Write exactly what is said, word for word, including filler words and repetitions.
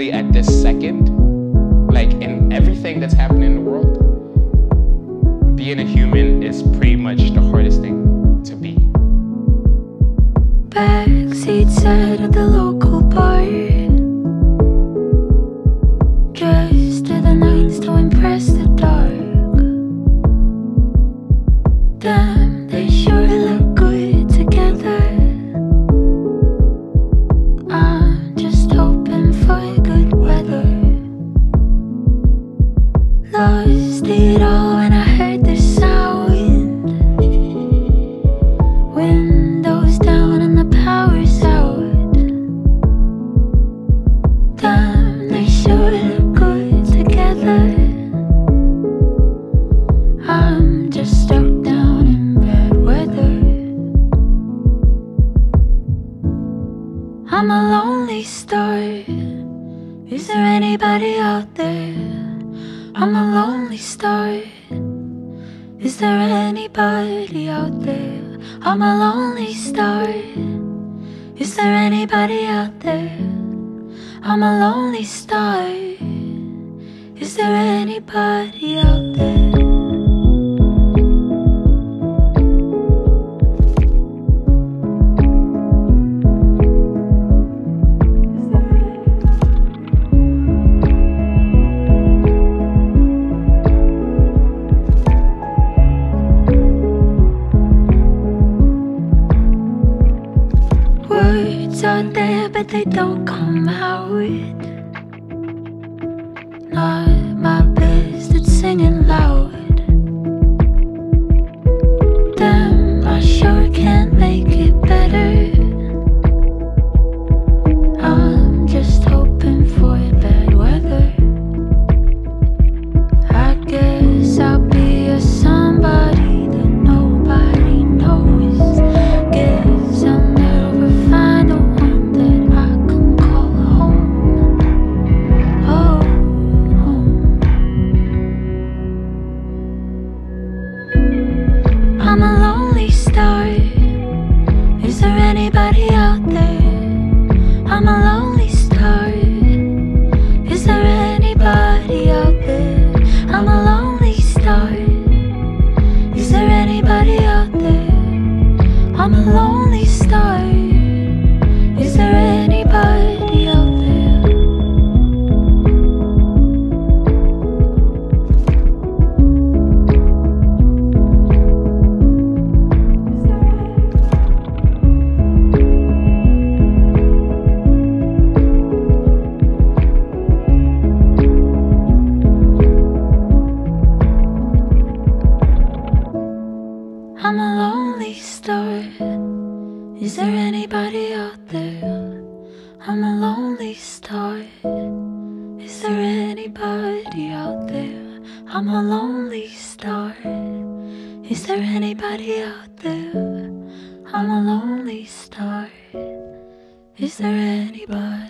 especially at this second, like in everything that's happening in the world, being a human is pretty much the hardest thing to be. Backseat sat at the local bar, dressed to the nines to impress the dark. Damn, they sure look good together. I'm just hoping for good weather. Lost it all when I heard the sound. Windows down and the power's out. Damn, they sure look good together. I'm just stuck down in bad weather. I'm a lonely star. Is there anybody out there? I'm a lonely star. Is there anybody out there? I'm a lonely star. Is there anybody out there? I'm a lonely star. Is there anybody out there? Words out there, but they don't come out. Not my best at singing loud. Damn, I sure can't make it better. I'm just hoping for bad weather. I guess I'll be a somebody that nobody knows. Guess I'll never find a one that I can call home. Oh, home. I'm a lonely star. Is there anybody out there? I'm a lonely star. Is there anybody out there? I'm a lonely star. Is there anybody out there? I'm a lonely star. Is there anybody out there? I'm a lonely star. Is there anybody out there? I'm a lonely star. Is there anybody out there? I'm a lonely star. Is there anybody out there? I'm a lonely star. Is there anybody?